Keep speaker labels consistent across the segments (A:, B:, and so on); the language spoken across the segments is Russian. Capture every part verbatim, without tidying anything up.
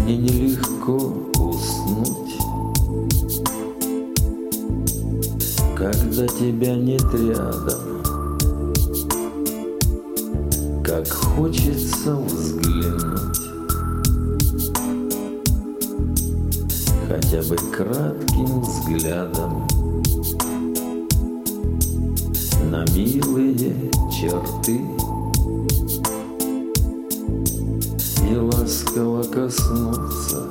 A: Мне нелегко уснуть, когда тебя нет рядом. Как хочется взглянуть хотя бы кратким взглядом на милые черты и ласково коснуться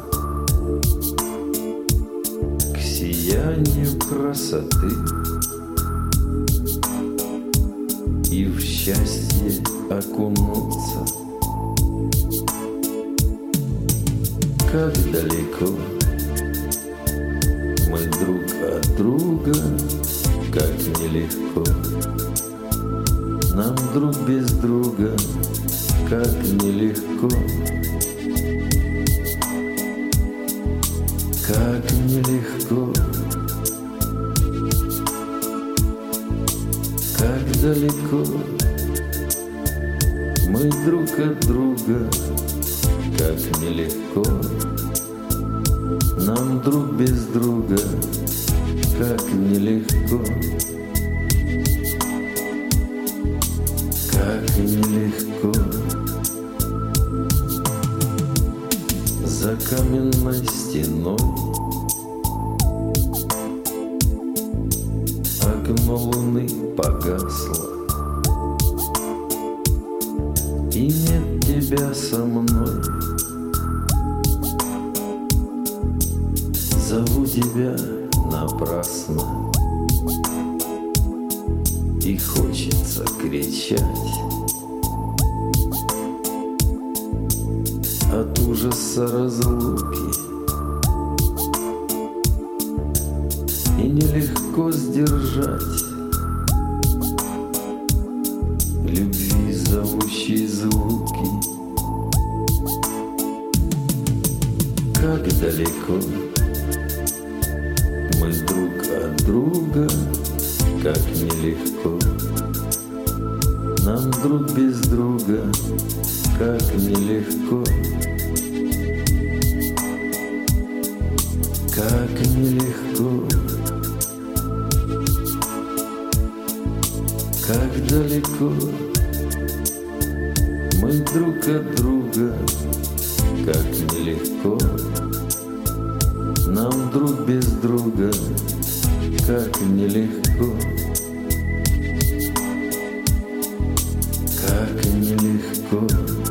A: к сиянию красоты и в счастье окунуться. Как далеко мы друг от друга, как нелегко нам друг без друга, как нелегко, как нелегко, как далеко мы друг от друга, как нелегко нам друг без друга, как нелегко, как нелегко. За каменной стеной окно луны погасло, и нет тебя со мной. Зову тебя напрасно, и хочется кричать от ужаса разлуки, и нелегко сдержать любви зовущие звуки. Как далеко мы друг от друга, как нелегко нам друг без друга, как нелегко, как нелегко, как далеко мы друг от друга, как нелегко нам друг без друга, как нелегко, как нелегко.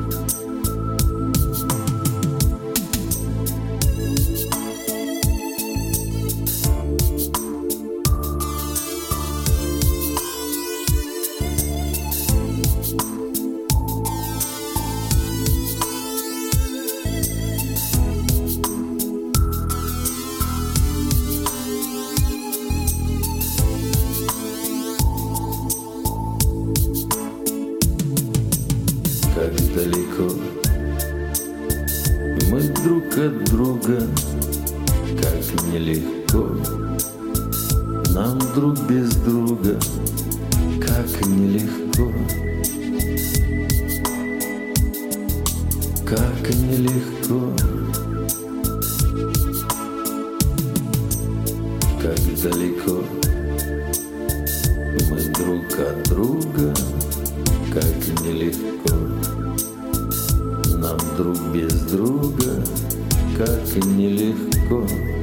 A: Как далеко мы друг от друга, как нелегко нам друг без друга, как нелегко, как нелегко, как далеко мы друг от друга, как нелегко нам друг без друга, как нелегко.